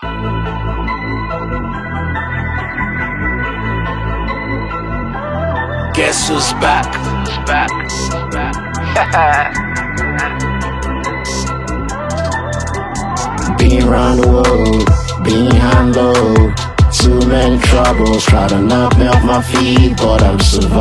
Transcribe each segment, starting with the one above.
Guess who's back? Been round the world, been hand low. Too many troubles try to knock me off my feet, but I'm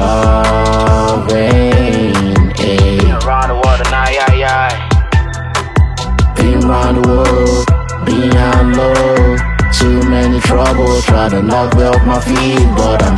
surviving. Been around the world and I. Been round the world, been hand low. Too many troubles try to knock me off my feet, but I'm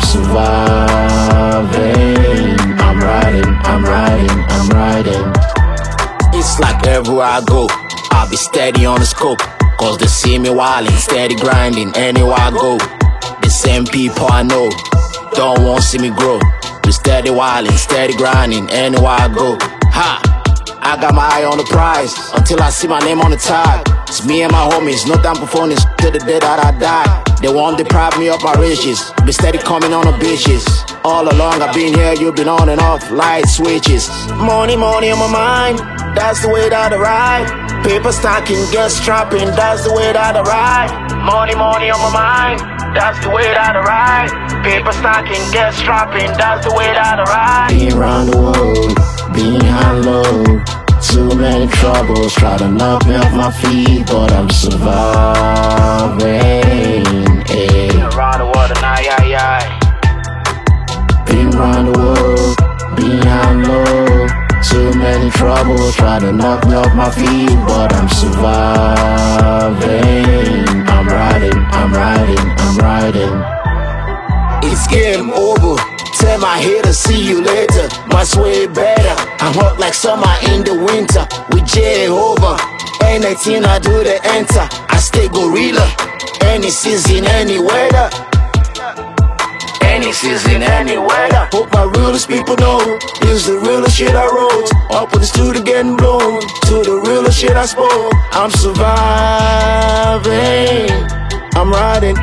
surviving. I'm riding. It's like everywhere I go, I'll be steady on the scope. Cause they see me wildin', steady grinding anywhere I go. The same people I know don't want to see me grow. We steady wildin', steady grinding anywhere I go. Ha! I got my eye on the prize until I see my name on the tag. It's me and my homies, no time for phonies till the day that I die. They won't deprive me of my riches, be steady coming on the bitches. All along I've been here, you've been on and off, light switches. Money on my mind, that's the way that I ride. Paper stacking, get strapping, that's the way that I ride. Money on my mind, that's the way that I ride. Paper stacking, get strapping, that's the way that I ride. Been round the world, been hand low. Too many troubles try to knock me off my feet, but I'm surviving. Been around the world and I. Been round the world, been hand low. Too many troubles try to knock me off my feet, but I'm surviving. I'm riding. It's game over. Tell my haters, see you later. My way better. I'm hot like summer in the winter. With Jehovah, anything I do they enter. I stay gorilla. Any season, any weather. Any season, any weather. Hope my realest people know this is the realest shit I wrote. Up in the studio getting blown to the realest shit I spoke. I'm surviving. I'm riding.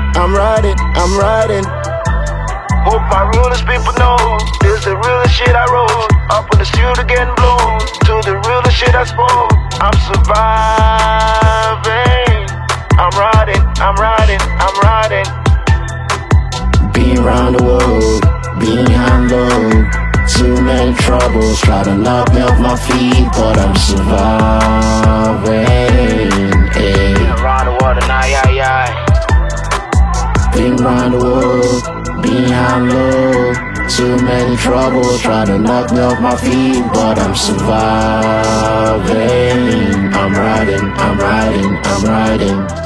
Hope my realest people know this is the realest shit I wrote. Up in the studio getting blown to the realest shit I spoke. I'm surviving. I'm riding. Been round the world, been hand low. Too many troubles try to knock me off my feet, but I'm surviving. Been around the world and I. Been round the world, been hand low. Too many troubles try to knock me off my feet, but I'm surviving. I'm riding.